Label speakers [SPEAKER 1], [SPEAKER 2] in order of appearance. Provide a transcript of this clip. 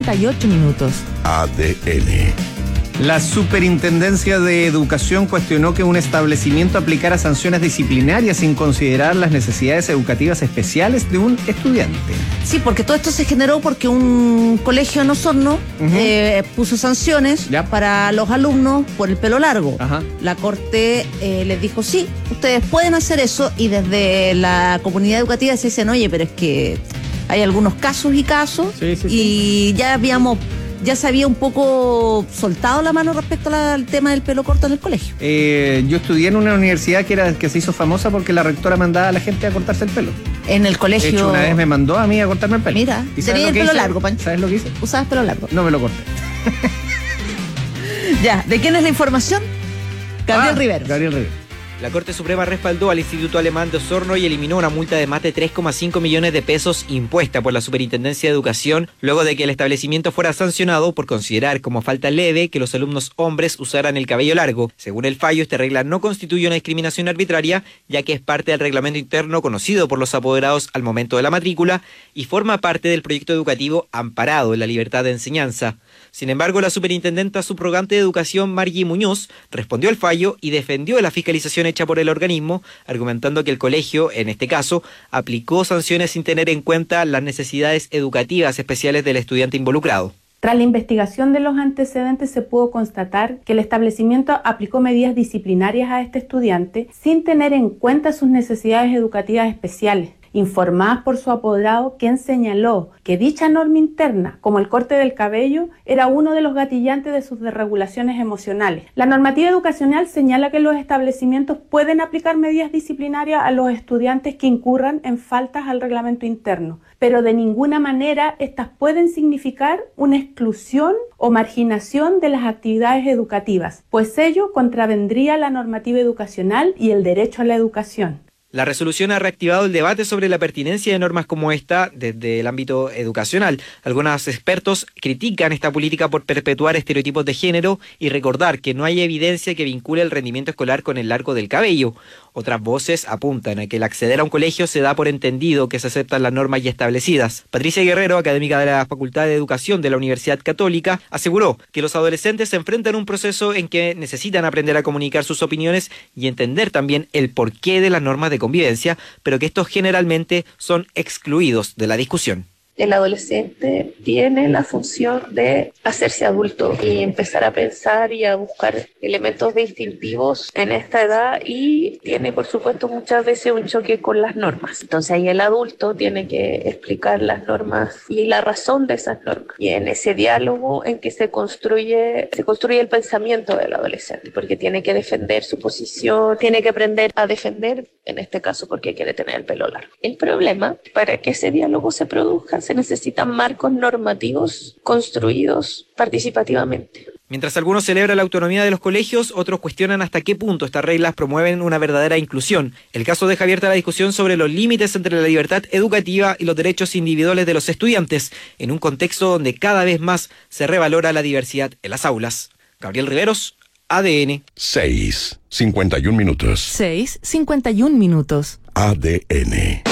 [SPEAKER 1] 6:38.
[SPEAKER 2] ADN.
[SPEAKER 3] La Superintendencia de Educación cuestionó que un establecimiento aplicara sanciones disciplinarias sin considerar las necesidades educativas especiales de un estudiante.
[SPEAKER 1] Sí, porque todo esto se generó porque un colegio en Osorno puso sanciones para los alumnos por el pelo largo. Ajá. La Corte les dijo, sí, ustedes pueden hacer eso, y desde la comunidad educativa se dicen, oye, pero es que hay algunos casos y casos, y ya se había un poco soltado la mano respecto al tema del pelo corto en el colegio.
[SPEAKER 3] Yo estudié en una universidad que se hizo famosa porque la rectora mandaba a la gente a cortarse el pelo.
[SPEAKER 1] En el colegio.
[SPEAKER 3] De hecho, una vez me mandó a mí a cortarme el pelo.
[SPEAKER 1] Mira, tenía el pelo largo, Pancho.
[SPEAKER 3] ¿Sabes lo que hice?
[SPEAKER 1] ¿Usabas pelo largo?
[SPEAKER 3] No me lo corté.
[SPEAKER 1] Ya, ¿de quién es la información? Gabriel Rivero.
[SPEAKER 3] Gabriel Rivero.
[SPEAKER 4] La Corte Suprema respaldó al Instituto Alemán de Osorno y eliminó una multa de más de 3,5 millones de pesos impuesta por la Superintendencia de Educación luego de que el establecimiento fuera sancionado por considerar como falta leve que los alumnos hombres usaran el cabello largo. Según el fallo, esta regla no constituye una discriminación arbitraria, ya que es parte del reglamento interno conocido por los apoderados al momento de la matrícula y forma parte del proyecto educativo amparado en la libertad de enseñanza. Sin embargo, la superintendenta subrogante de Educación, Margie Muñoz, respondió al fallo y defendió la fiscalización hecha por el organismo, argumentando que el colegio, en este caso, aplicó sanciones sin tener en cuenta las necesidades educativas especiales del estudiante involucrado.
[SPEAKER 5] Tras la investigación de los antecedentes se pudo constatar que el establecimiento aplicó medidas disciplinarias a este estudiante sin tener en cuenta sus necesidades educativas especiales, informadas por su apoderado, quien señaló que dicha norma interna, como el corte del cabello, era uno de los gatillantes de sus desregulaciones emocionales. La normativa educacional señala que los establecimientos pueden aplicar medidas disciplinarias a los estudiantes que incurran en faltas al reglamento interno, pero de ninguna manera estas pueden significar una exclusión o marginación de las actividades educativas, pues ello contravendría la normativa educacional y el derecho a la educación.
[SPEAKER 4] La resolución ha reactivado el debate sobre la pertinencia de normas como esta desde el ámbito educacional. Algunos expertos critican esta política por perpetuar estereotipos de género y recordar que no hay evidencia que vincule el rendimiento escolar con el largo del cabello. Otras voces apuntan a que el acceder a un colegio se da por entendido que se aceptan las normas ya establecidas. Patricia Guerrero, académica de la Facultad de Educación de la Universidad Católica, aseguró que los adolescentes se enfrentan a un proceso en que necesitan aprender a comunicar sus opiniones y entender también el porqué de las normas de convivencia, pero que estos generalmente son excluidos de la discusión.
[SPEAKER 6] El adolescente tiene la función de hacerse adulto y empezar a pensar y a buscar elementos distintivos en esta edad, y tiene, por supuesto, muchas veces un choque con las normas. Entonces ahí el adulto tiene que explicar las normas y la razón de esas normas. Y en ese diálogo en que se construye el pensamiento del adolescente, porque tiene que defender su posición, tiene que aprender a defender, en este caso porque quiere tener el pelo largo. El problema, para que ese diálogo se produzca, se necesitan marcos normativos construidos participativamente.
[SPEAKER 4] Mientras algunos celebran la autonomía de los colegios, otros cuestionan hasta qué punto estas reglas promueven una verdadera inclusión. El caso deja abierta la discusión sobre los límites entre la libertad educativa y los derechos individuales de los estudiantes, en un contexto donde cada vez más se revalora la diversidad en las aulas. Gabriel Riveros, ADN.
[SPEAKER 2] 6:51.
[SPEAKER 1] 6:51.
[SPEAKER 2] ADN.